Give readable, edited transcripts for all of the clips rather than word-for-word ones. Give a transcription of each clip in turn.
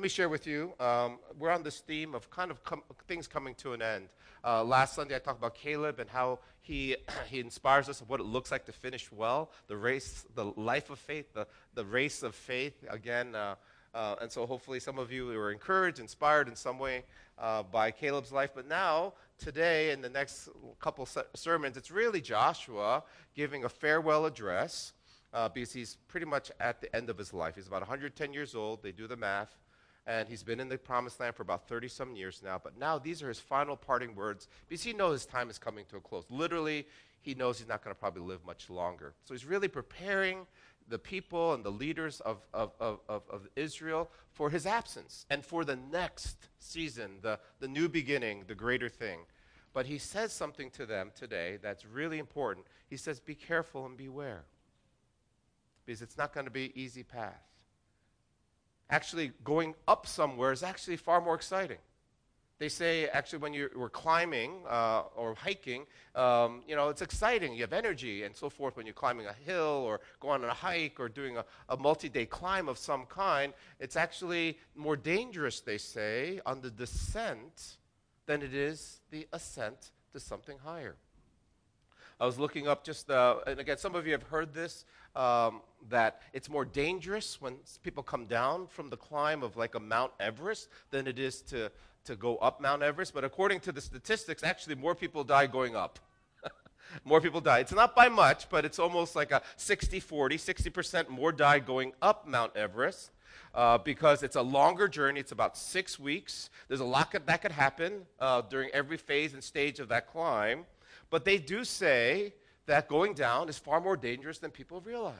Let me share with you. We're on this theme of kind of things coming to an end. Last Sunday, I talked about Caleb and how he he inspires us of what it looks like to finish well, the race, the life of faith, the race of faith. Again, and so hopefully some of you were encouraged, inspired in some way by Caleb's life. But now, today, in the next couple sermons, it's really Joshua giving a farewell address because he's pretty much at the end of his life. He's about 110 years old. They do the math. And he's been in the promised land for about 30-some years now. But now these are his final parting words because he knows his time is coming to a close. Literally, he knows he's not going to probably live much longer. So he's really preparing the people and the leaders of Israel for his absence and for the next season, the new beginning, the greater thing. But he says something to them today that's really important. He says, be careful and beware, because it's not going to be an easy path. Actually, going up somewhere is actually far more exciting. They say, actually, when you're climbing or hiking, it's exciting. You have energy and so forth when you're climbing a hill or going on a hike or doing a multi-day climb of some kind. It's actually more dangerous, they say, on the descent than it is the ascent to something higher. I was looking up and again, some of you have heard this, that it's more dangerous when people come down from the climb of like a Mount Everest than it is to go up Mount Everest. But according to the statistics, actually more people die going up. More people die. It's not by much, but it's almost like a 60-40, 60% more die going up Mount Everest because it's a longer journey. It's about 6 weeks. There's a lot that could happen during every phase and stage of that climb. But they do say that going down is far more dangerous than people realize.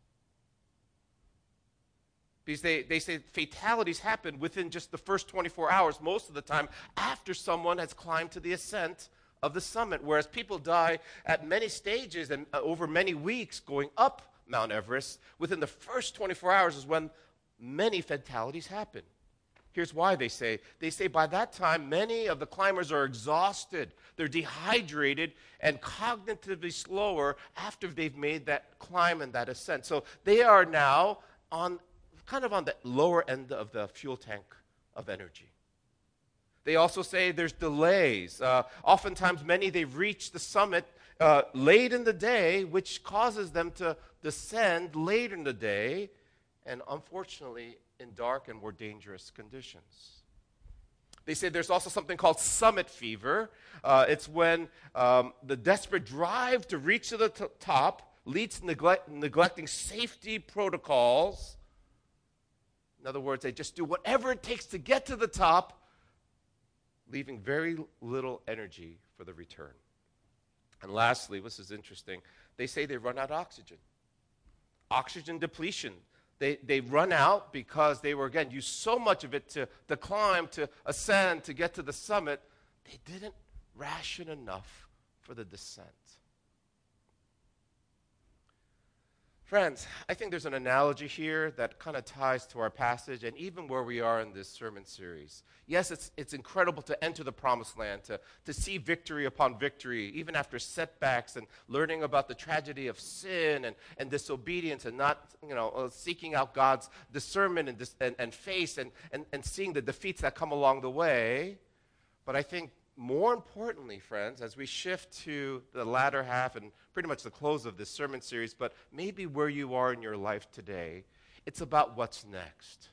Because they say fatalities happen within just the first 24 hours, most of the time, after someone has climbed to the ascent of the summit, whereas people die at many stages and over many weeks going up Mount Everest. Within the first 24 hours is when many fatalities happen. Here's why they say. They say by that time, many of the climbers are exhausted. They're dehydrated and cognitively slower after they've made that climb and that ascent. So they are now kind of on the lower end of the fuel tank of energy. They also say there's delays. Oftentimes, they've reached the summit late in the day, which causes them to descend late in the day, and unfortunately, in dark and more dangerous conditions. They say there's also something called summit fever. It's when the desperate drive to reach to the top leads to neglecting safety protocols. In other words, they just do whatever it takes to get to the top, leaving very little energy for the return. And lastly, this is interesting, they say they run out of oxygen. Oxygen depletion. They run out because they were, again, used so much of it to climb, to ascend, to get to the summit, they didn't ration enough for the descent. Friends, I think there's an analogy here that kind of ties to our passage and even where we are in this sermon series. Yes, it's incredible to enter the promised land, to see victory upon victory, even after setbacks and learning about the tragedy of sin and disobedience and not seeking out God's discernment and face and seeing the defeats that come along the way. But I think more importantly, friends, as we shift to the latter half and pretty much the close of this sermon series, but maybe where you are in your life today, it's about what's next.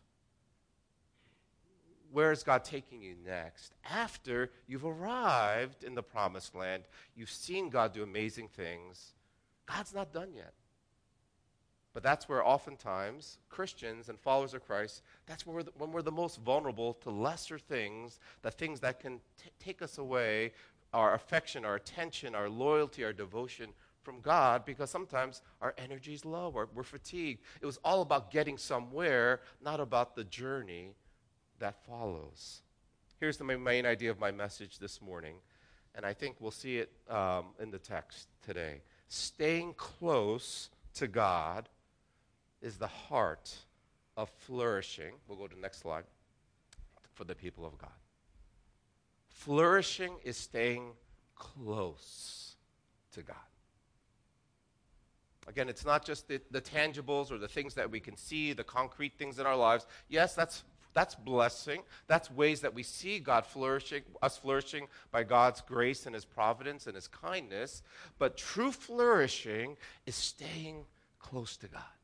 Where is God taking you next? After you've arrived in the promised land, you've seen God do amazing things, God's not done yet. But that's where oftentimes Christians and followers of Christ, that's when we're the most vulnerable to lesser things, the things that can take us away, our affection, our attention, our loyalty, our devotion from God, because sometimes our energy is low, or we're fatigued. It was all about getting somewhere, not about the journey that follows. Here's the main idea of my message this morning, and I think we'll see it in the text today. Staying close to God is the heart of flourishing. We'll go to the next slide for the people of God. Flourishing is staying close to God. Again, it's not just the tangibles or the things that we can see, the concrete things in our lives. Yes, that's That's blessing. That's ways that we see God flourishing, us flourishing by God's grace and his providence and his kindness. But true flourishing is staying close to God.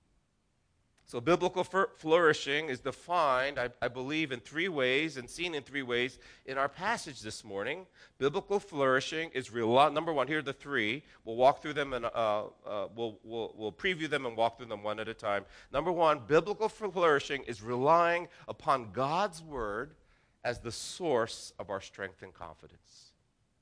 So biblical flourishing is defined, I believe, in three ways and seen in three ways in our passage this morning. Biblical flourishing is number one. Here are the three. We'll walk through them and we'll preview them and walk through them one at a time. Number one, biblical flourishing is relying upon God's word as the source of our strength and confidence.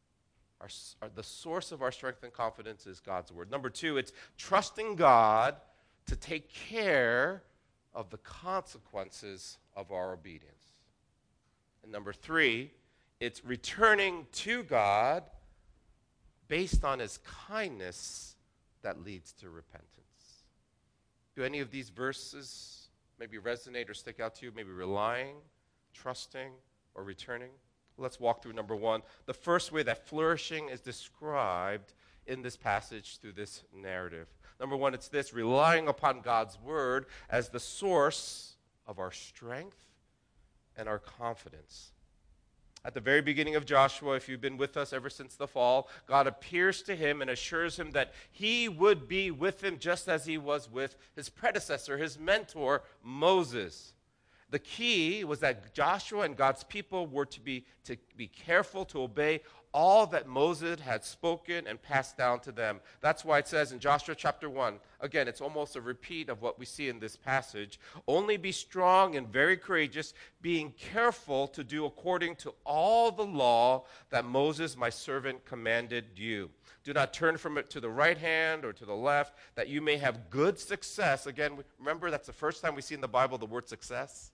The source of our strength and confidence is God's word. Number two, it's trusting God to take care of the consequences of our obedience. And number three, it's returning to God based on his kindness that leads to repentance. Do any of these verses maybe resonate or stick out to you? Maybe relying, trusting, or returning? Let's walk through number one. The first way that flourishing is described in this passage through this narrative. Number one, it's this: relying upon God's word as the source of our strength and our confidence. At the very beginning of Joshua, if you've been with us ever since the fall, God appears to him and assures him that he would be with him just as he was with his predecessor, his mentor, Moses. The key was that Joshua and God's people were to be careful to obey all that Moses had spoken and passed down to them. That's why it says in Joshua chapter 1, again, it's almost a repeat of what we see in this passage, only be strong and very courageous, being careful to do according to all the law that Moses, my servant, commanded you. Do not turn from it to the right hand or to the left, that you may have good success. Again, remember, that's the first time we see in the Bible the word success.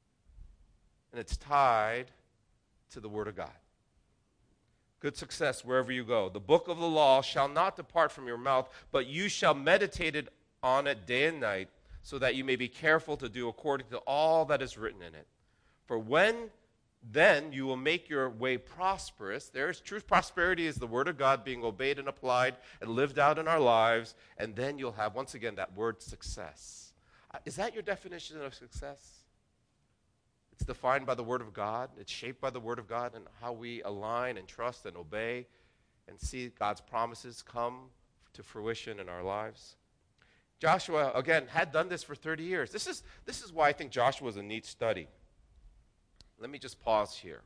And it's tied to the word of God. Good success wherever you go. The book of the law shall not depart from your mouth, but you shall meditate on it day and night, so that you may be careful to do according to all that is written in it. For then you will make your way prosperous. There's true prosperity is the word of God being obeyed and applied and lived out in our lives, and then you'll have, once again, that word success. Is that your definition of success? It's defined by the Word of God. It's shaped by the Word of God and how we align and trust and obey and see God's promises come to fruition in our lives. Joshua, again, had done this for 30 years. This is why I think Joshua is a neat study. Let me just pause here.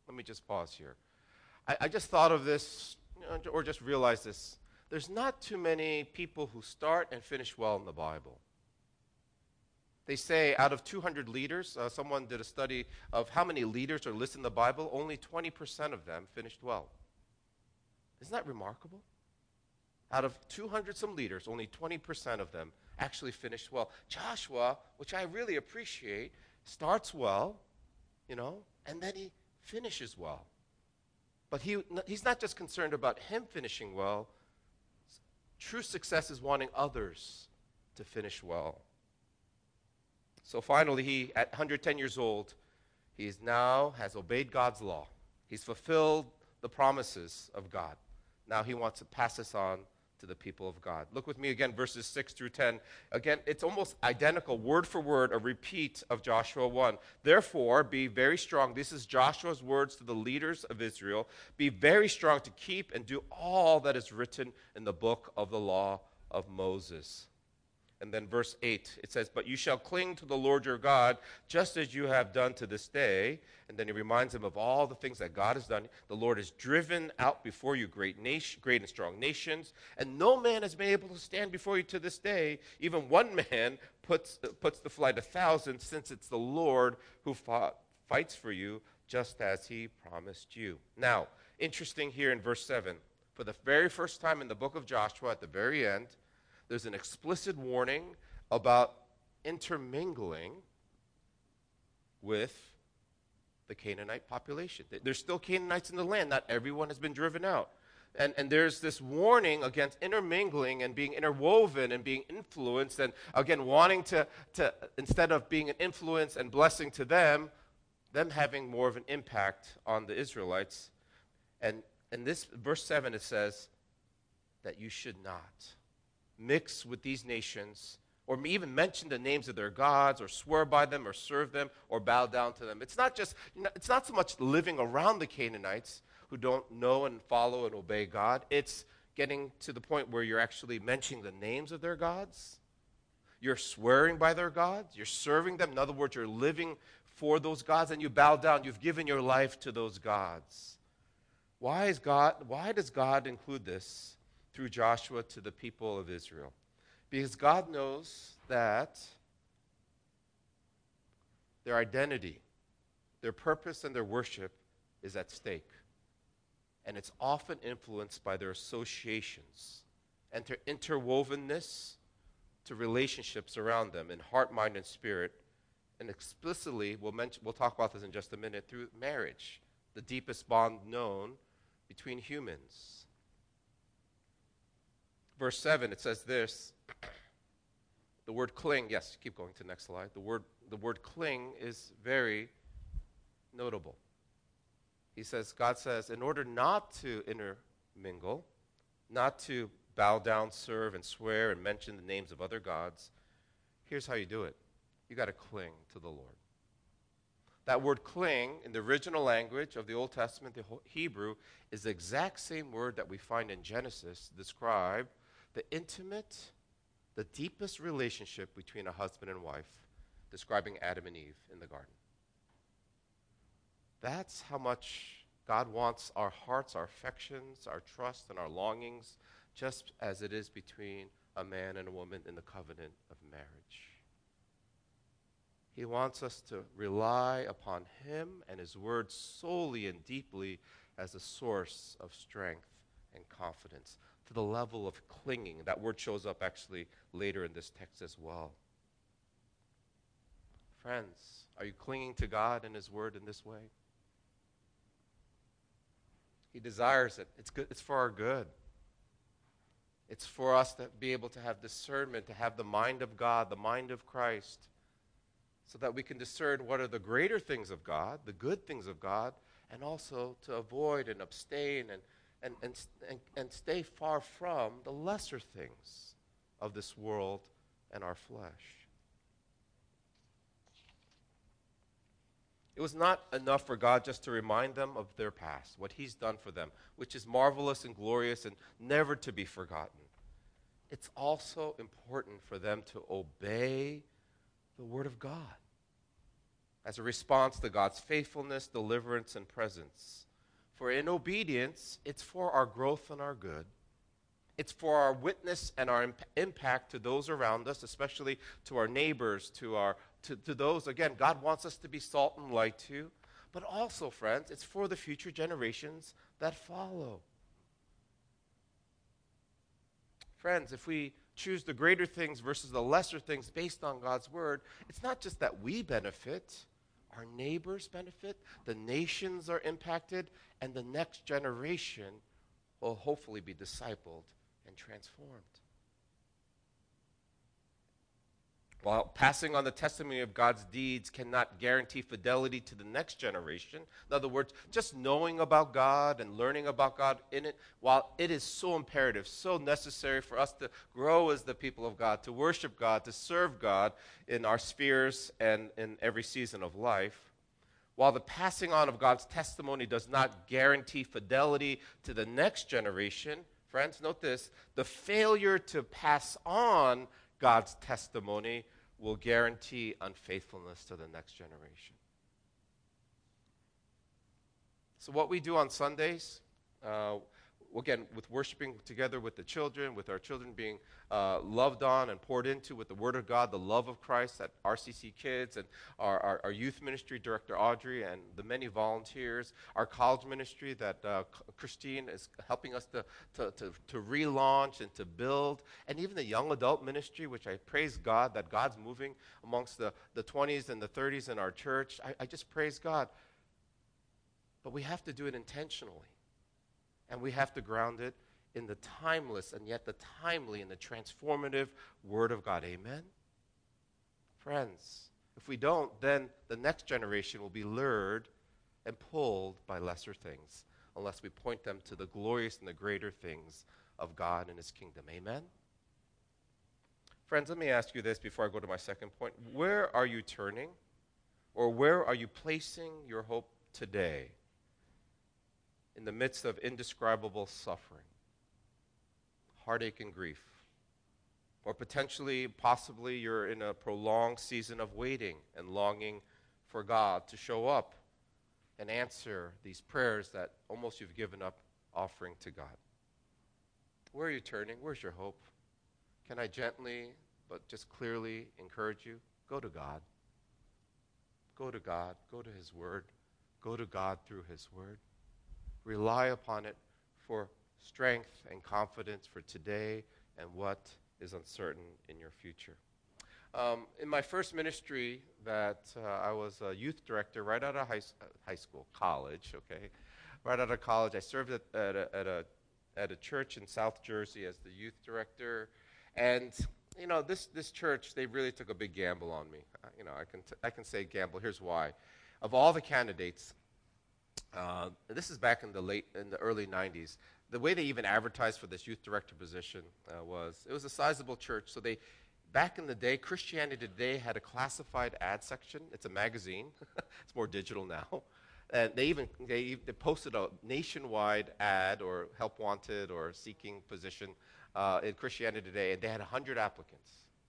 I just thought of this, or just realized this. There's not too many people who start and finish well in the Bible. They say out of 200 leaders, someone did a study of how many leaders are listed in the Bible, only 20% of them finished well. Isn't that remarkable? Out of 200 some leaders, only 20% of them actually finished well. Joshua, which I really appreciate, starts well, and then he finishes well. But he's not just concerned about him finishing well. True success is wanting others to finish well. So finally, he, at 110 years old, he now has obeyed God's law. He's fulfilled the promises of God. Now he wants to pass this on to the people of God. Look with me again, verses 6 through 10. Again, it's almost identical, word for word, a repeat of Joshua 1. Therefore, be very strong. This is Joshua's words to the leaders of Israel. Be very strong to keep and do all that is written in the book of the law of Moses. And then verse 8, it says, but you shall cling to the Lord your God, just as you have done to this day. And then he reminds him of all the things that God has done. The Lord has driven out before you great and strong nations, and no man has been able to stand before you to this day. Even one man puts to flight 1,000, since it's the Lord who fights for you, just as he promised you. Now, interesting here in verse 7, for the very first time in the book of Joshua, at the very end, there's an explicit warning about intermingling with the Canaanite population. There's still Canaanites in the land. Not everyone has been driven out. And there's this warning against intermingling and being interwoven and being influenced, and again, wanting to instead of being an influence and blessing to them having more of an impact on the Israelites. And in this verse 7, it says that you should not mix with these nations or even mention the names of their gods, or swear by them, or serve them, or bow down to them. It's not just, it's not so much living around the Canaanites who don't know and follow and obey God. It's getting to the point where you're actually mentioning the names of their gods. You're swearing by their gods. You're serving them. In other words, you're living for those gods, and you bow down. You've given your life to those gods. Why does God include this through Joshua to the people of Israel? Because God knows that their identity, their purpose, and their worship is at stake. And it's often influenced by their associations and their interwovenness to relationships around them in heart, mind, and spirit. And explicitly, we'll talk about this in just a minute, through marriage, the deepest bond known between humans. Verse 7, it says this. The word cling, yes, keep going to the next slide. The word cling is very notable. God says, in order not to intermingle, not to bow down, serve, and swear, and mention the names of other gods, here's how you do it. You got to cling to the Lord. That word cling in the original language of the Old Testament, the Hebrew, is the exact same word that we find in Genesis to describe the intimate, the deepest relationship between a husband and wife, describing Adam and Eve in the garden. That's how much God wants our hearts, our affections, our trust, and our longings, just as it is between a man and a woman in the covenant of marriage. He wants us to rely upon Him and His Word solely and deeply as a source of strength and confidence, to the level of clinging. That word shows up actually later in this text as well. Friends, are you clinging to God and His Word in this way? He desires it. It's good. It's for our good. It's for us to be able to have discernment, to have the mind of God, the mind of Christ, so that we can discern what are the greater things of God, the good things of God, and also to avoid and abstain and stay far from the lesser things of this world and our flesh. It was not enough for God just to remind them of their past, what He's done for them, which is marvelous and glorious and never to be forgotten. It's also important for them to obey the Word of God as a response to God's faithfulness, deliverance, and presence. For in obedience, it's for our growth and our good. It's for our witness and our impact to those around us, especially to our neighbors, to those, again, God wants us to be salt and light too. But also, friends, it's for the future generations that follow. Friends, if we choose the greater things versus the lesser things based on God's word, it's not just that we benefit, our neighbors benefit, the nations are impacted, and the next generation will hopefully be discipled and transformed. While passing on the testimony of God's deeds cannot guarantee fidelity to the next generation, in other words, just knowing about God and learning about God in it, while it is so imperative, so necessary for us to grow as the people of God, to worship God, to serve God in our spheres and in every season of life, while the passing on of God's testimony does not guarantee fidelity to the next generation, friends, note this, the failure to pass on God's testimony will guarantee unfaithfulness to the next generation. So what we do on Sundays, again, with worshiping together with the children, with our children being loved on and poured into with the Word of God, the love of Christ at RCC Kids, and our youth ministry director, Audrey, and the many volunteers, our college ministry that Christine is helping us to relaunch and to build, and even the young adult ministry, which I praise God that God's moving amongst the 20s and the 30s in our church. I just praise God. But we have to do it intentionally. And we have to ground it in the timeless and yet the timely and the transformative Word of God. Amen? Friends, if we don't, then the next generation will be lured and pulled by lesser things unless we point them to the glorious and the greater things of God and His kingdom. Amen? Friends, let me ask you this before I go to my second point. Where are you turning, or where are you placing your hope today in the midst of indescribable suffering, heartache, and grief? Or potentially, possibly, you're in a prolonged season of waiting and longing for God to show up and answer these prayers that almost you've given up offering to God. Where are you turning? Where's your hope? Can I gently but just clearly encourage you? Go to God. Go to God. Go to His Word. Go to God through His Word. Rely upon it for strength and confidence for today and what is uncertain in your future. In my first ministry that I was a youth director right out of college, okay? Right out of college, I served at a church in South Jersey as the youth director. And, you know, this church, they really took a big gamble on me. I can say gamble. Here's why. Of all the candidates, this is back in the early 90s. The way they even advertised for this youth director position it was a sizable church. So back in the day, Christianity Today had a classified ad section. It's a magazine. It's more digital now. And they posted a nationwide ad or help wanted or seeking position in Christianity Today, and they had 100 applicants.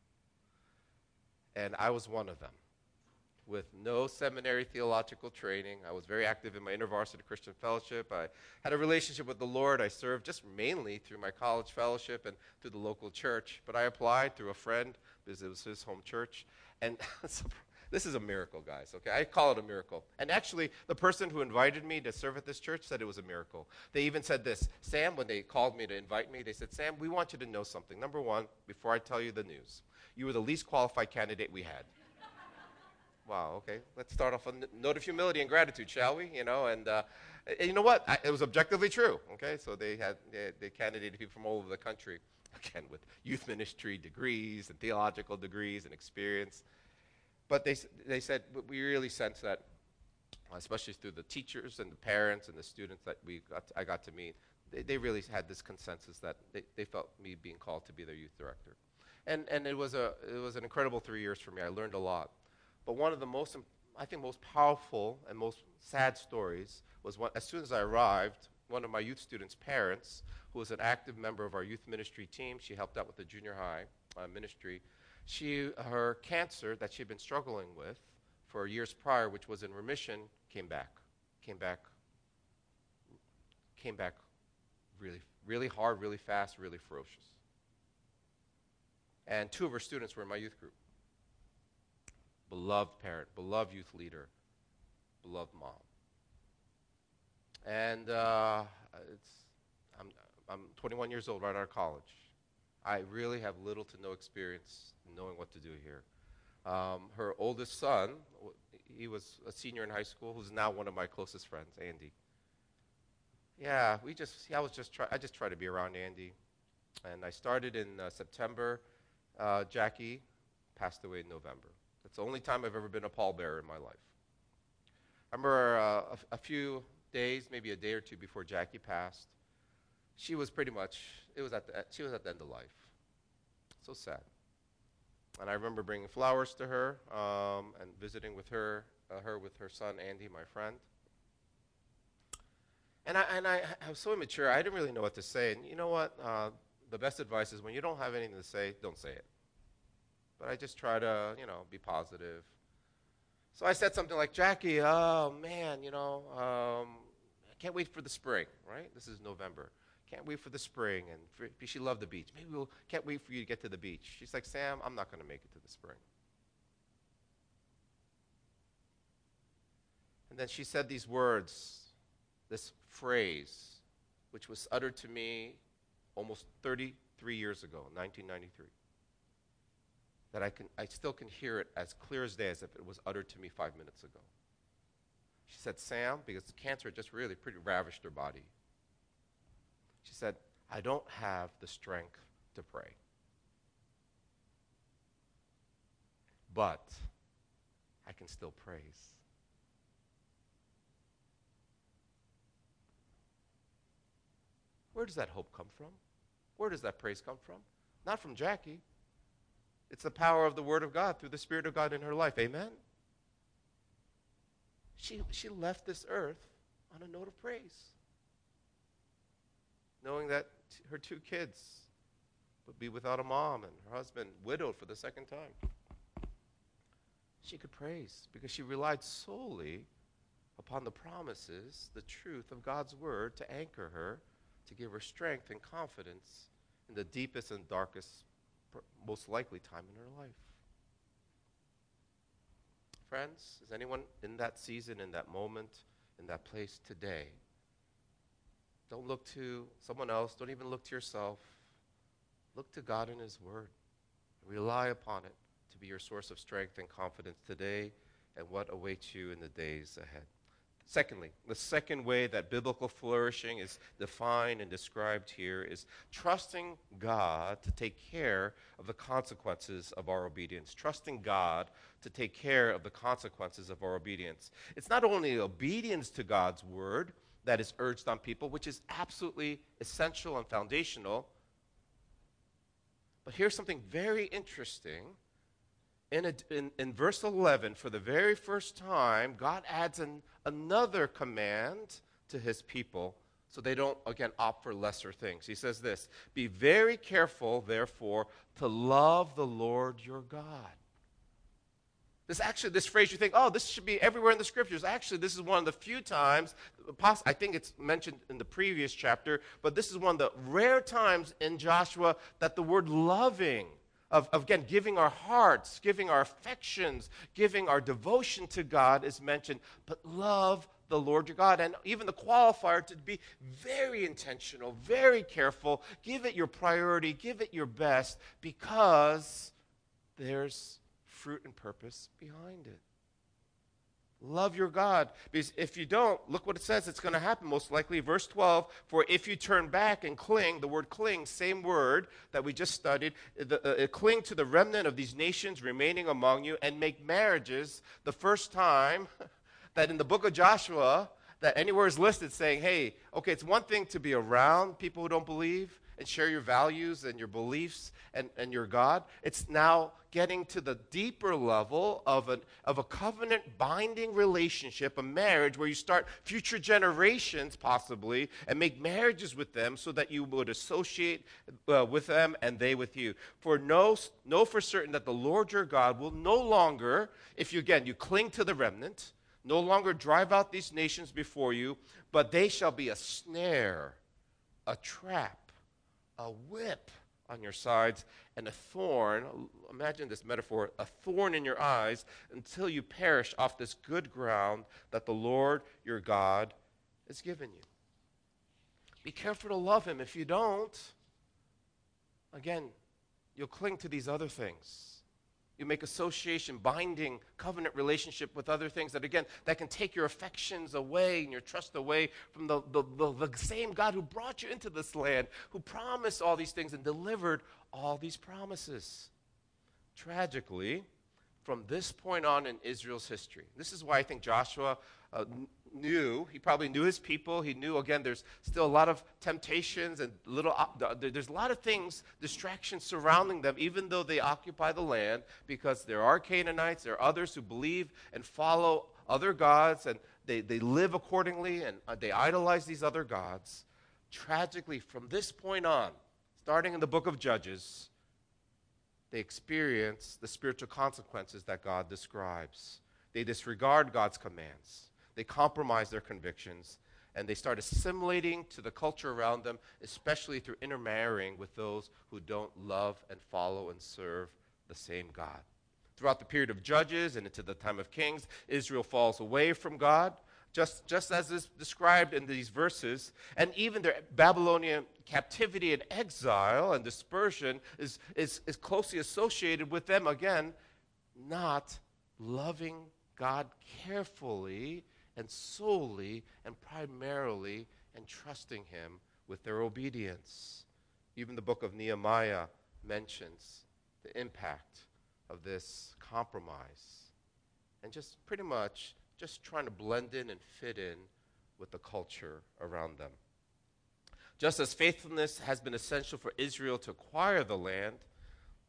And I was one of them. With no seminary theological training. I was very active in my InterVarsity Christian Fellowship. I had a relationship with the Lord. I served just mainly through my college fellowship and through the local church. But I applied through a friend because it was his home church. And this is a miracle, guys, okay? I call it a miracle. And actually, the person who invited me to serve at this church said it was a miracle. They even said this. Sam, when they called me to invite me, they said, Sam, we want you to know something. Number one, before I tell you the news, you were the least qualified candidate we had. Wow, okay. Let's start off on a note of humility and gratitude, shall we? And you know what? It was objectively true, okay? So they candidated people from all over the country, again, with youth ministry degrees and theological degrees and experience. But they said, we really sense that, especially through the teachers and the parents and the students that I got to meet, they really had this consensus that they felt me being called to be their youth director. And it was an incredible 3 years for me. I learned a lot. But one of the most powerful and most sad stories was as soon as I arrived, one of my youth students' parents, who was an active member of our youth ministry team, she helped out with the junior high ministry, her cancer that she'd been struggling with for years prior, which was in remission, came back really, really hard, really fast, really ferocious. And 2 of her students were in my youth group. Beloved parent, beloved youth leader, beloved mom. And I'm 21 years old, right out of college. I really have little to no experience in knowing what to do here. Her oldest son, he was a senior in high school, who's now one of my closest friends, Andy. Yeah, I just try to be around Andy. And I started in September. Jackie passed away in November. That's the only time I've ever been a pallbearer in my life. I remember a few days, maybe a day or two before Jackie passed, she was at the end of life. So sad. And I remember bringing flowers to her and visiting with her with her son Andy, my friend. And I was so immature, I didn't really know what to say. And you know what? The best advice is when you don't have anything to say, don't say it. But I just try to, be positive. So I said something like, Jackie, oh, man, I can't wait for the spring, right? This is November. Can't wait for the spring. And she loved the beach. Maybe can't wait for you to get to the beach. She's like, Sam, I'm not going to make it to the spring. And then she said these words, this phrase, which was uttered to me almost 33 years ago, 1993. That I still can hear it as clear as day as if it was uttered to me 5 minutes ago. She said, Sam, because cancer just really pretty ravaged her body. She said, I don't have the strength to pray. But I can still praise. Where does that hope come from? Where does that praise come from? Not from Jackie. It's the power of the Word of God through the Spirit of God in her life. Amen? She left this earth on a note of praise, knowing that her 2 kids would be without a mom and her husband widowed for the second time. She could praise because she relied solely upon the promises, the truth of God's Word to anchor her, to give her strength and confidence in the deepest and darkest, most likely time in her life. Friends, is anyone in that season, in that moment, in that place today? Don't look to someone else. Don't even look to yourself. Look to God and His Word. Rely upon it to be your source of strength and confidence today and what awaits you in the days ahead. Secondly, the second way that biblical flourishing is defined and described here is trusting God to take care of the consequences of our obedience. Trusting God to take care of the consequences of our obedience. It's not only obedience to God's word that is urged on people, which is absolutely essential and foundational, but here's something very interesting. In verse 11, for the very first time, God adds another command to his people so they don't, again, opt for lesser things. He says this, be very careful, therefore, to love the Lord your God. This phrase, you think, oh, this should be everywhere in the Scriptures. Actually, this is one of the few times, I think it's mentioned in the previous chapter, but this is one of the rare times in Joshua that the word loving, of again, giving our hearts, giving our affections, giving our devotion to God is mentioned, but love the Lord your God. And even the qualifier to be very intentional, very careful, give it your priority, give it your best, because there's fruit and purpose behind it. Love your God. Because if you don't, look what it says, it's going to happen most likely. Verse 12, for if you turn back and cling, the word cling, same word that we just studied, cling to the remnant of these nations remaining among you and make marriages, the first time that in the book of Joshua, that anywhere is listed saying, hey, okay, it's one thing to be around people who don't believe and share your values and your beliefs and your God. It's now getting to the deeper level of a covenant binding relationship, a marriage where you start future generations possibly and make marriages with them so that you would associate with them and they with you. For know for certain that the Lord your God will no longer, if you cling to the remnant, no longer drive out these nations before you, but they shall be a snare, a trap, a whip on your sides, and a thorn, imagine this metaphor, a thorn in your eyes until you perish off this good ground that the Lord your God has given you. Be careful to love him. If you don't, again, you'll cling to these other things. You make association, binding, covenant relationship with other things that, again, that can take your affections away and your trust away from the same God who brought you into this land, who promised all these things and delivered all these promises. Tragically, from this point on in Israel's history, this is why I think Joshua he probably knew his people. He knew, again, there's still a lot of temptations and there's a lot of things, distractions surrounding them, even though they occupy the land, because there are Canaanites, there are others who believe and follow other gods, and they live accordingly, and they idolize these other gods. Tragically, from this point on, starting in the book of Judges, they experience the spiritual consequences that God describes. They disregard God's commands. They compromise their convictions, and they start assimilating to the culture around them, especially through intermarrying with those who don't love and follow and serve the same God. Throughout the period of Judges and into the time of Kings, Israel falls away from God, just as is described in these verses, and even their Babylonian captivity and exile and dispersion is closely associated with them, again, not loving God carefully and solely and primarily and trusting him with their obedience. Even the book of Nehemiah mentions the impact of this compromise and just pretty much just trying to blend in and fit in with the culture around them. Just as faithfulness has been essential for Israel to acquire the land,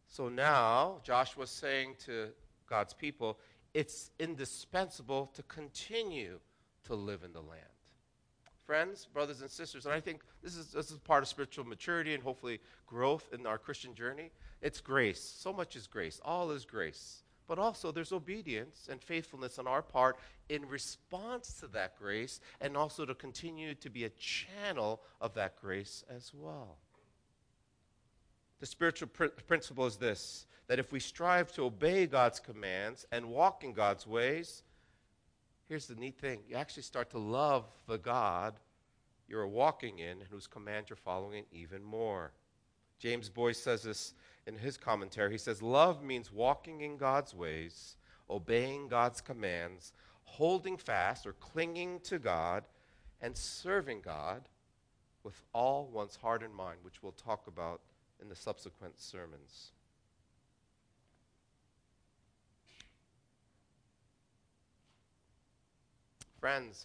So now, Joshua's saying to God's people, it's indispensable to continue to live in the land. Friends, brothers and sisters, and I think this is part of spiritual maturity and hopefully growth in our Christian journey. It's grace. So much is grace. All is grace. But also there's obedience and faithfulness on our part in response to that grace, and also to continue to be a channel of that grace as well. The spiritual principle is this, that if we strive to obey God's commands and walk in God's ways, here's the neat thing. You actually start to love the God you're walking in and whose command you're following even more. James Boyce says this in his commentary. He says, love means walking in God's ways, obeying God's commands, holding fast or clinging to God, and serving God with all one's heart and mind, which we'll talk about in the subsequent sermons. Friends,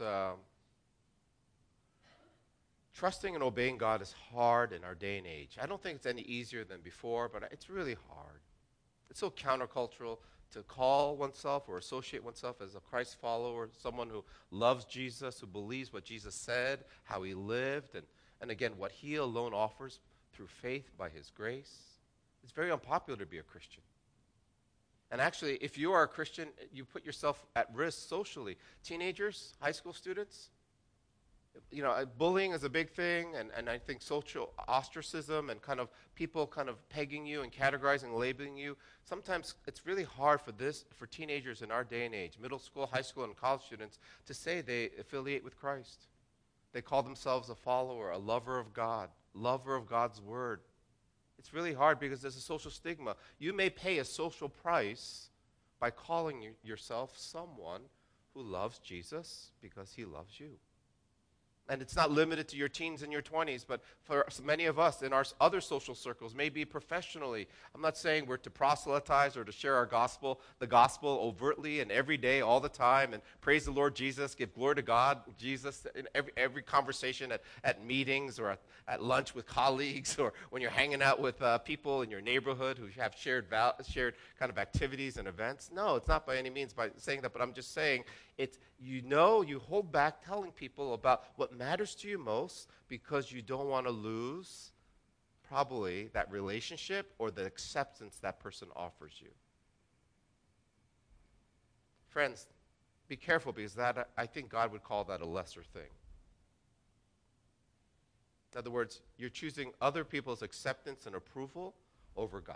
trusting and obeying God is hard in our day and age. I don't think it's any easier than before, but it's really hard. It's so countercultural to call oneself or associate oneself as a Christ follower, someone who loves Jesus, who believes what Jesus said, how he lived, and again, what he alone offers through faith by his grace. It's very unpopular to be a Christian. And actually, if you are a Christian, you put yourself at risk socially. Teenagers, high school students, bullying is a big thing, and I think social ostracism and kind of people kind of pegging you and categorizing, labeling you. Sometimes it's really hard for teenagers in our day and age, middle school, high school, and college students, to say they affiliate with Christ. They call themselves a follower, a lover of God, lover of God's word. It's really hard because there's a social stigma. You may pay a social price by calling yourself someone who loves Jesus because he loves you. And it's not limited to your teens and your 20s, but for many of us in our other social circles, maybe professionally. I'm not saying we're to proselytize or to share the gospel overtly and every day, all the time, and praise the Lord Jesus, give glory to God, Jesus, in every conversation at meetings or at lunch with colleagues, or when you're hanging out with people in your neighborhood who have shared kind of activities and events. No, it's not by any means by saying that, but I'm just saying you hold back telling people about what matters to you most because you don't want to lose probably that relationship or the acceptance that person offers you. Friends, be careful, because I think God would call that a lesser thing. In other words, you're choosing other people's acceptance and approval over God's.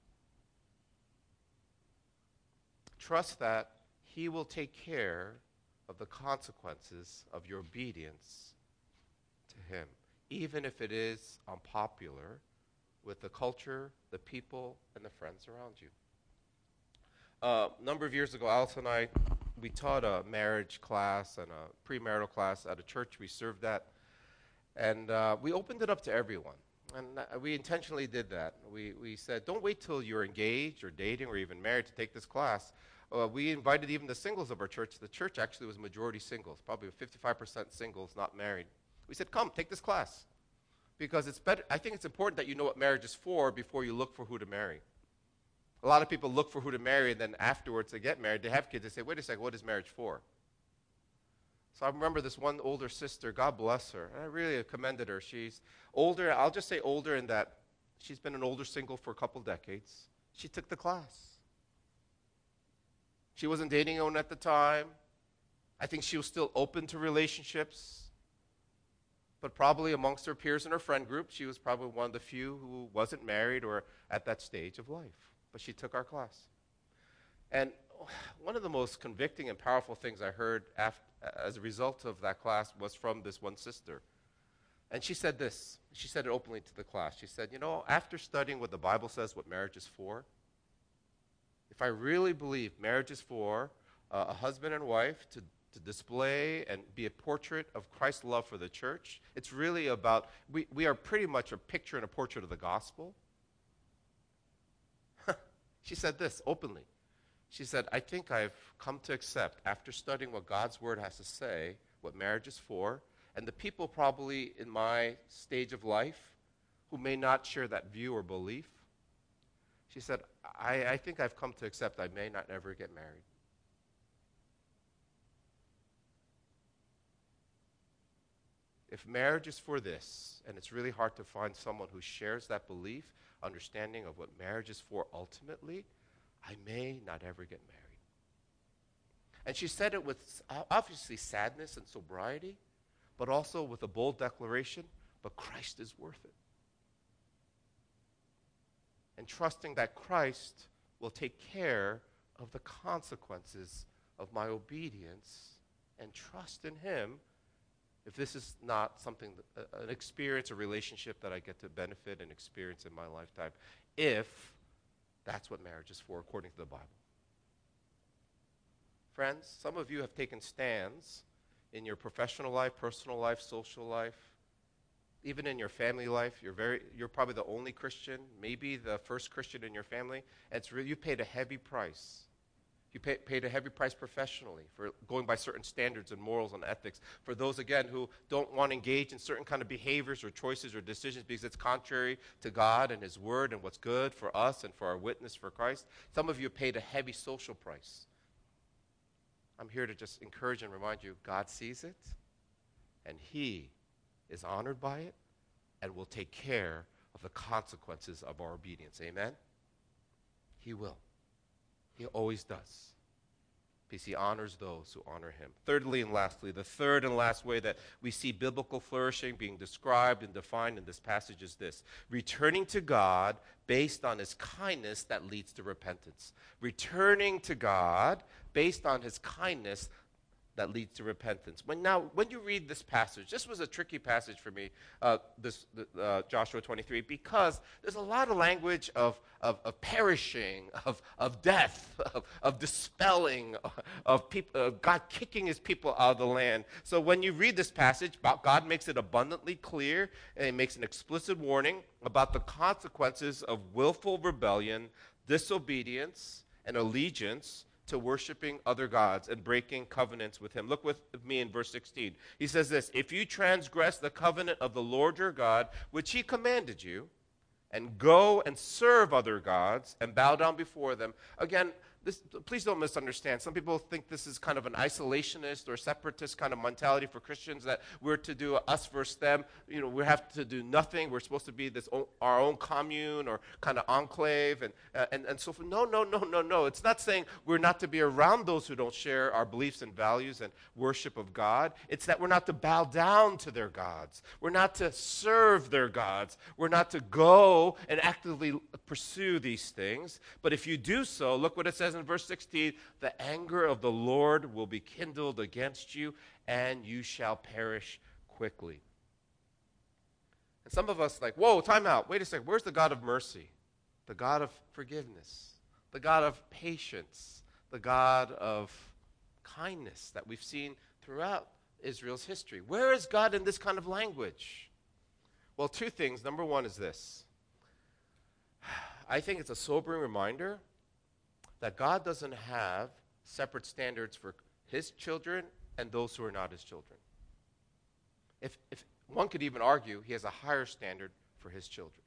Trust that he will take care of the consequences of your obedience to him, even if it is unpopular with the culture, the people, and the friends around you. A number of years ago, Alice and I, we taught a marriage class and a premarital class at a church we served at, and we opened it up to everyone. And we intentionally did that. We said, don't wait till you're engaged or dating or even married to take this class. We invited even the singles of our church. The church actually was majority singles, probably 55% singles, not married. We said, come, take this class. Because it's better. I think it's important that you know what marriage is for before you look for who to marry. A lot of people look for who to marry, and then afterwards they get married, they have kids, they say, wait a second, what is marriage for? So I remember this one older sister, God bless her, and I really commended her. She's older, I'll just say older in that she's been an older single for a couple decades. She took the class. She wasn't dating anyone at the time. I think she was still open to relationships. But probably amongst her peers in her friend group, she was probably one of the few who wasn't married or at that stage of life. But she took our class. And one of the most convicting and powerful things I heard as a result of that class was from this one sister. And she said this. She said it openly to the class. She said, after studying what the Bible says what marriage is for, if I really believe marriage is for a husband and wife to display and be a portrait of Christ's love for the church, it's really about, we are pretty much a picture and a portrait of the gospel. She said this openly. She said, I think I've come to accept, after studying what God's word has to say, what marriage is for, and the people probably in my stage of life who may not share that view or belief, She said, I think I've come to accept I may not ever get married. If marriage is for this, and it's really hard to find someone who shares that belief, understanding of what marriage is for ultimately, I may not ever get married. And she said it with obviously sadness and sobriety, but also with a bold declaration, but Christ is worth it. And trusting that Christ will take care of the consequences of my obedience, and trust in him if this is not something, an experience, a relationship that I get to benefit and experience in my lifetime, if that's what marriage is for according to the Bible. Friends, some of you have taken stands in your professional life, personal life, social life, even in your family life. You're probably the only Christian, maybe the first Christian in your family. And you paid a heavy price. You paid a heavy price professionally for going by certain standards and morals and ethics. For those, again, who don't want to engage in certain kind of behaviors or choices or decisions because it's contrary to God and his word and what's good for us and for our witness for Christ. Some of you paid a heavy social price. I'm here to just encourage and remind you, God sees it, and he is honored by it, and will take care of the consequences of our obedience. Amen? He will. He always does. Because he honors those who honor him. Thirdly and lastly, the third and last way that we see biblical flourishing being described and defined in this passage is this: returning to God based on his kindness that leads to repentance. Returning to God based on his kindness that leads to repentance. When you read this passage, this was a tricky passage for me, Joshua 23, because there's a lot of language of perishing, of death, of dispelling, of people, God kicking his people out of the land. So when you read this passage, God makes it abundantly clear, and he makes an explicit warning about the consequences of willful rebellion, disobedience, and allegiance to worshiping other gods and breaking covenants with him. Look with me in verse 16. He says this: if you transgress the covenant of the Lord your God, which he commanded you, and go and serve other gods and bow down before them. Again, please don't misunderstand. Some people think this is kind of an isolationist or separatist kind of mentality for Christians, that we're to do us versus them. You know, we have to do nothing. We're supposed to be our own commune or kind of enclave and so forth. No. It's not saying we're not to be around those who don't share our beliefs and values and worship of God. It's that we're not to bow down to their gods. We're not to serve their gods. We're not to go and actively pursue these things. But if you do so, look what it says in verse 16: the anger of the Lord will be kindled against you, and you shall perish quickly. And some of us like, whoa, time out. Wait a second. Where's the God of mercy? The God of forgiveness, the God of patience, the God of kindness that we've seen throughout Israel's history. Where is God in this kind of language? Well, two things. Number one is this. I think it's a sobering reminder that God doesn't have separate standards for his children and those who are not his children. If one could even argue he has a higher standard for his children.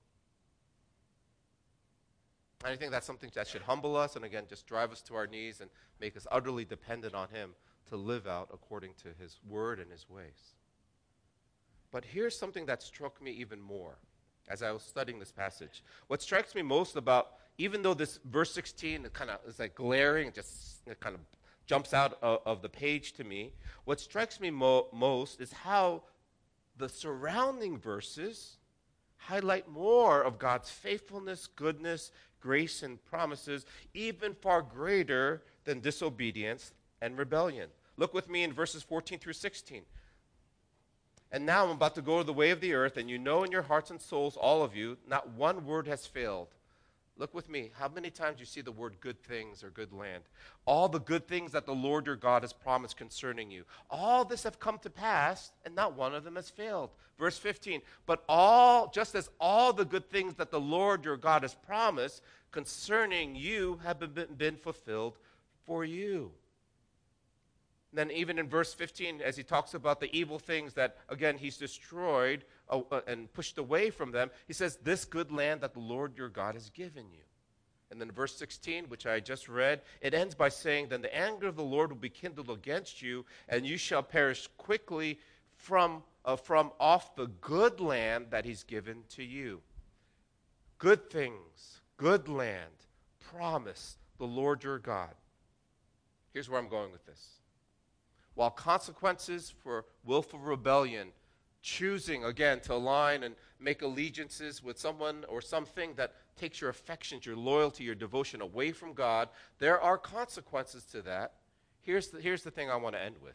And I think that's something that should humble us and, again, just drive us to our knees and make us utterly dependent on him to live out according to his word and his ways. But here's something that struck me even more as I was studying this passage. What strikes me most about, even though this verse 16 is like glaring, it kind of jumps out of the page to me, what strikes me most is how the surrounding verses highlight more of God's faithfulness, goodness, grace, and promises, even far greater than disobedience and rebellion. Look with me in verses 14 through 16. And now I'm about to go to the way of the earth, and you know in your hearts and souls, all of you, not one word has failed. Look with me. How many times you see the word good things or good land? All the good things that the Lord your God has promised concerning you. All this have come to pass, and not one of them has failed. Verse 15, but just as all the good things that the Lord your God has promised concerning you have been fulfilled for you. And then even in verse 15, as he talks about the evil things that, again, he's destroyed and pushed away from them, he says, this good land that the Lord your God has given you. And then verse 16, which I just read, it ends by saying, then the anger of the Lord will be kindled against you, and you shall perish quickly from off the good land that he's given to you. Good things, good land, promise the Lord your God. Here's where I'm going with this. While consequences for willful rebellion, choosing, again, to align and make allegiances with someone or something that takes your affections, your loyalty, your devotion away from God, there are consequences to that. Here's the thing I want to end with.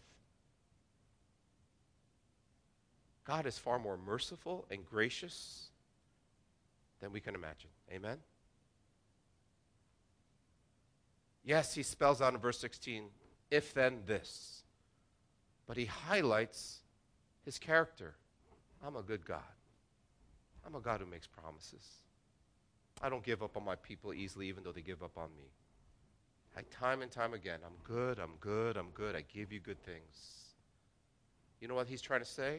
God is far more merciful and gracious than we can imagine. Amen? Yes, he spells out in verse 16, if then this. But he highlights his character. I'm a good God. I'm a God who makes promises. I don't give up on my people easily, even though they give up on me. Time and time again, I'm good, I'm good, I'm good. I give you good things. You know what he's trying to say?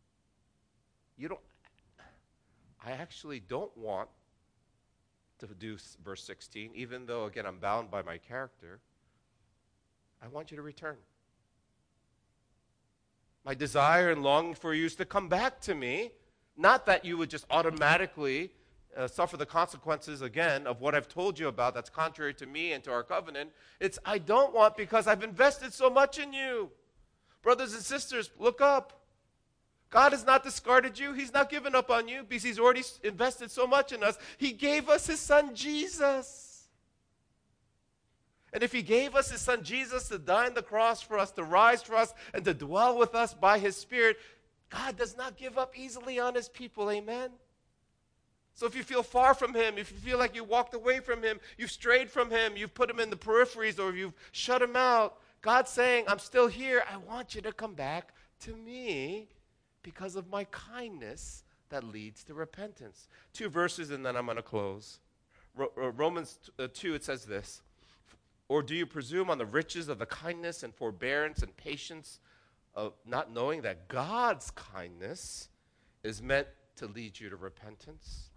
I actually don't want to do verse 16, even though, again, I'm bound by my character. I want you to return. My desire and longing for you is to come back to me, not that you would just automatically suffer the consequences, again, of what I've told you about that's contrary to me and to our covenant. It's I don't want because I've invested so much in you. Brothers and sisters, look up. God has not discarded you. He's not given up on you because he's already invested so much in us. He gave us his son Jesus. And if he gave us his son Jesus to die on the cross for us, to rise for us, and to dwell with us by his Spirit, God does not give up easily on his people. Amen? So if you feel far from him, if you feel like you walked away from him, you've strayed from him, you've put him in the peripheries, or you've shut him out, God's saying, I'm still here. I want you to come back to me because of my kindness that leads to repentance. 2 verses, and then I'm going to close. Romans 2, it says this. Or do you presume on the riches of the kindness and forbearance and patience of not knowing that God's kindness is meant to lead you to repentance?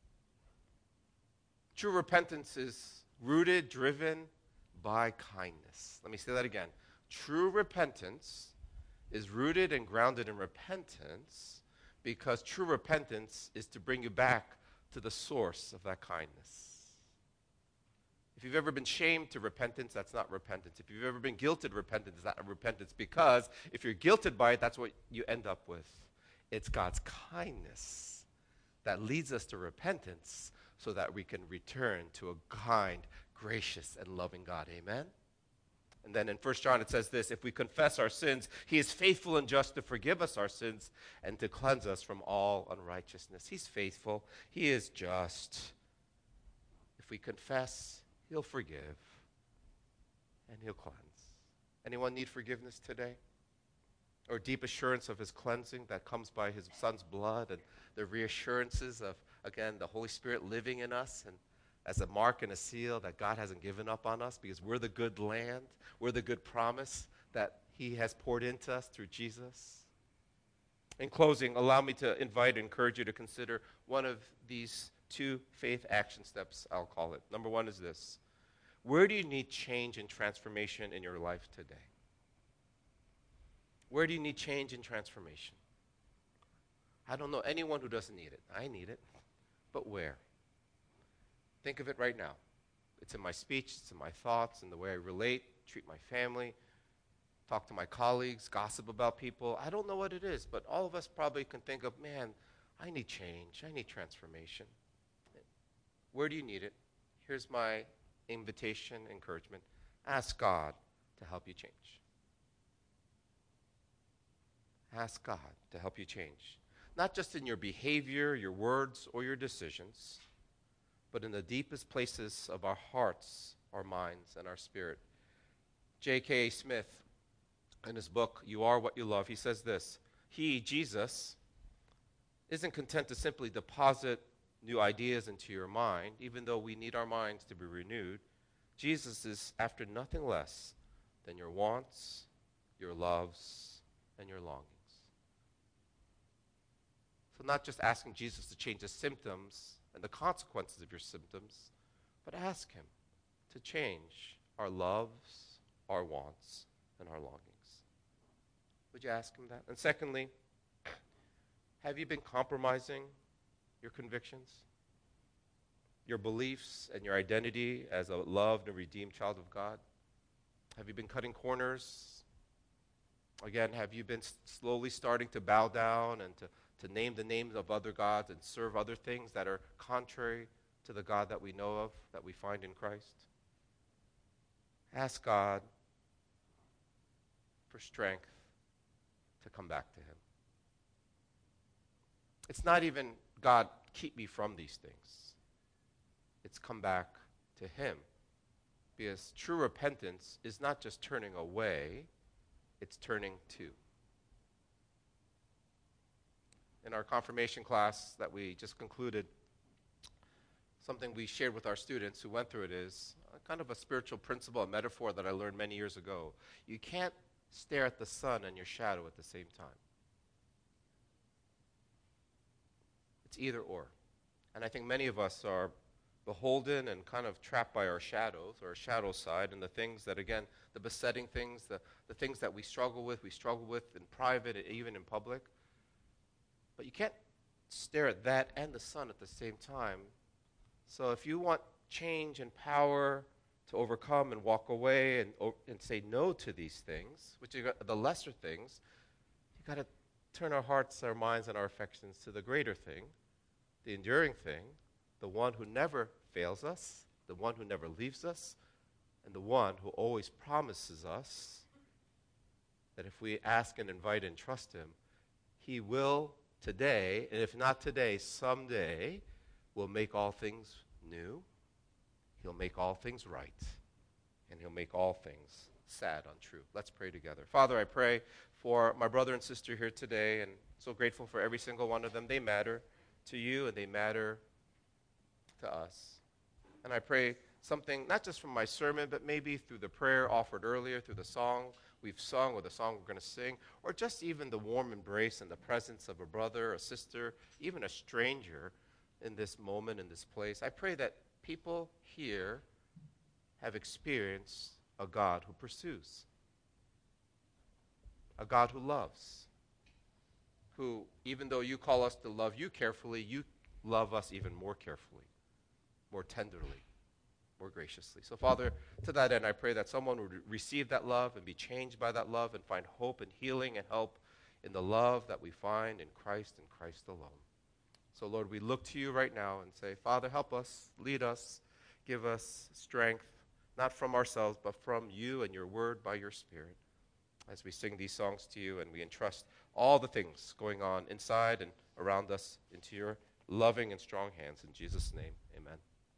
True repentance is rooted, driven by kindness. Let me say that again. True repentance is rooted and grounded in repentance because true repentance is to bring you back to the source of that kindness. If you've ever been shamed to repentance, that's not repentance. If you've ever been guilted to repentance, it's not repentance because if you're guilted by it, that's what you end up with. It's God's kindness that leads us to repentance so that we can return to a kind, gracious, and loving God. Amen? And then in 1 John it says this, if we confess our sins, he is faithful and just to forgive us our sins and to cleanse us from all unrighteousness. He's faithful. He is just. If we confess, he'll forgive and he'll cleanse. Anyone need forgiveness today? Or deep assurance of his cleansing that comes by his son's blood and the reassurances of, again, the Holy Spirit living in us and as a mark and a seal that God hasn't given up on us because we're the good land, we're the good promise that he has poured into us through Jesus. In closing, allow me to invite and encourage you to consider one of these 2 faith action steps, I'll call it. Number 1 is this. Where do you need change and transformation in your life today? Where do you need change and transformation? I don't know anyone who doesn't need it. I need it. But where? Think of it right now. It's in my speech, it's in my thoughts, in the way I relate, treat my family, talk to my colleagues, gossip about people. I don't know what it is, but all of us probably can think of, man, I need change. I need transformation. Where do you need it? Here's my invitation, encouragement. Ask God to help you change. Ask God to help you change. Not just in your behavior, your words, or your decisions, but in the deepest places of our hearts, our minds, and our spirit. J.K. Smith, in his book, You Are What You Love, he says this. He, Jesus, isn't content to simply deposit new ideas into your mind, even though we need our minds to be renewed. Jesus is after nothing less than your wants, your loves, and your longings. So not just asking Jesus to change the symptoms and the consequences of your symptoms, but ask him to change our loves, our wants, and our longings. Would you ask him that? And secondly, have you been compromising your convictions, your beliefs, and your identity as a loved and redeemed child of God? Have you been cutting corners? Again, have you been slowly starting to bow down and to name the names of other gods and serve other things that are contrary to the God that we know of, that we find in Christ? Ask God for strength to come back to him. It's not even, God, keep me from these things. It's come back to him. Because true repentance is not just turning away, it's turning to. In our confirmation class that we just concluded, something we shared with our students who went through it is kind of a spiritual principle, a metaphor that I learned many years ago. You can't stare at the sun and your shadow at the same time. It's either or. And I think many of us are beholden and kind of trapped by our shadows, or our shadow side, and the things that, again, the besetting things, the things that we struggle with in private and even in public. But you can't stare at that and the sun at the same time. So if you want change and power to overcome and walk away and say no to these things, which are the lesser things, you got to turn our hearts, our minds, and our affections to the greater thing, the enduring thing, the one who never fails us, the one who never leaves us, and the one who always promises us that if we ask and invite and trust him, he will today, and if not today, someday, will make all things new. He'll make all things right, and he'll make all things sad untrue. Let's pray together. Father, I pray for my brother and sister here today, and so grateful for every single one of them. They matter to you, and they matter to us. And I pray something, not just from my sermon, but maybe through the prayer offered earlier, through the song we've sung, or the song we're going to sing, or just even the warm embrace and the presence of a brother, a sister, even a stranger in this moment, in this place. I pray that people here have experienced a God who pursues, a God who loves, who, even though you call us to love you carefully, you love us even more carefully, more tenderly, more graciously. So, Father, to that end, I pray that someone would receive that love and be changed by that love and find hope and healing and help in the love that we find in Christ and Christ alone. So, Lord, we look to you right now and say, Father, help us, lead us, give us strength, not from ourselves, but from you and your word by your Spirit, as we sing these songs to you and we entrust all the things going on inside and around us into your loving and strong hands. In Jesus' name, amen.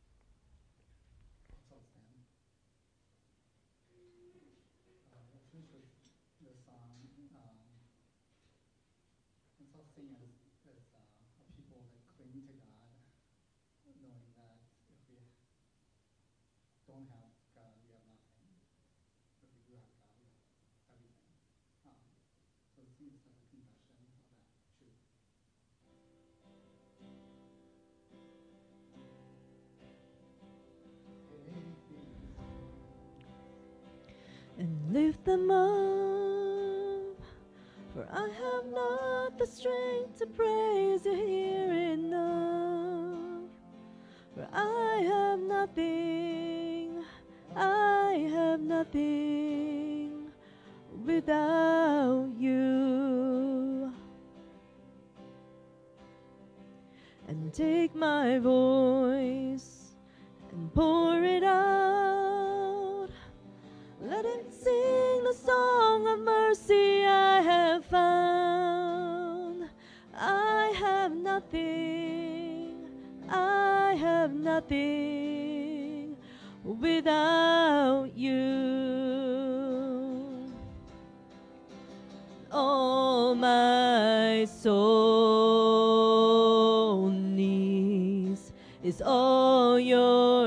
And lift them up, for I have not the strength to praise you here enough. For I have nothing without you. And take my voice and pour it out. Let it sing the song of mercy I have found. I have nothing without you. All my soul needs is all your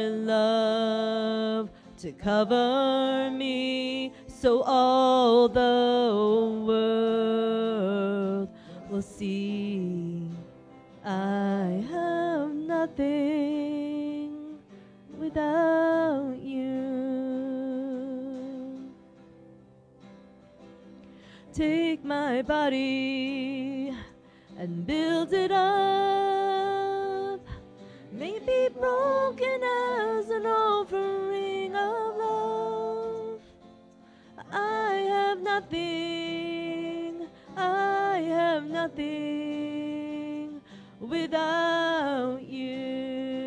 love to cover me, so all the world will see I have nothing take my body and build it up. May it be broken as an offering of love. I have nothing, I have nothing without you.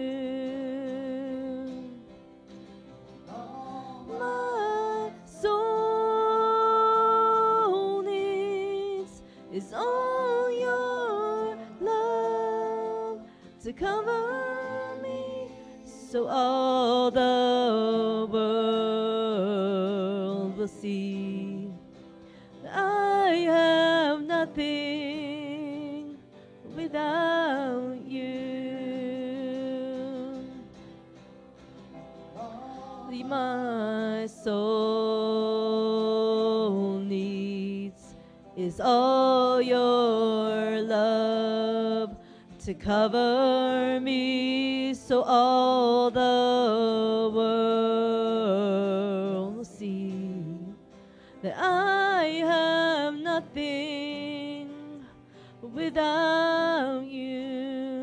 My soul needs is all your love to cover me, so all the world will see that I have nothing without you. My soul needs is all your love to cover me, so all the world will see that I have nothing without you.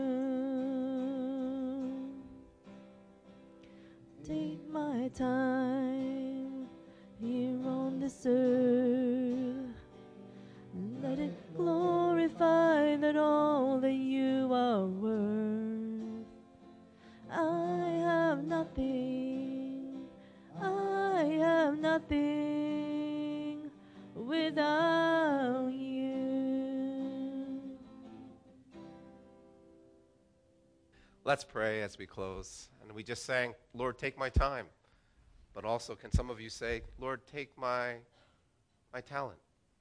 Take my time here on this earth. Let it glorify that all that you are worth. I have nothing, I have nothing without you. Let's pray as we close. And we just sang, Lord, take my time. But also, can some of you say, Lord, take my talent.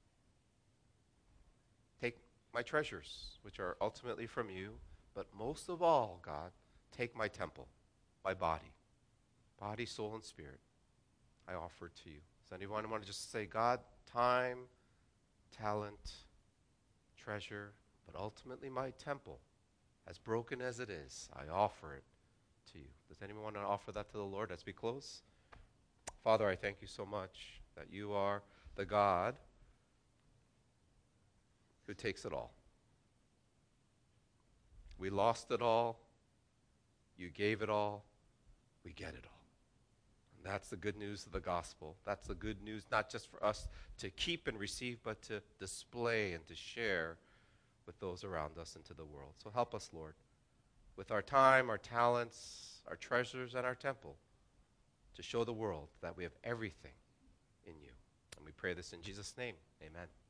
Take my treasures, which are ultimately from you. But most of all, God, take my temple, my body, soul, and spirit. I offer it to you. Does anyone want to just say, God, time, talent, treasure, but ultimately my temple, as broken as it is, I offer it to you. Does anyone want to offer that to the Lord as we close? Father, I thank you so much that you are the God who takes it all. We lost it all. You gave it all. We get it all. And that's the good news of the gospel. That's the good news not just for us to keep and receive, but to display and to share with those around us and to the world. So help us, Lord, with our time, our talents, our treasures, and our temple, to show the world that we have everything in you. And we pray this in Jesus' name. Amen.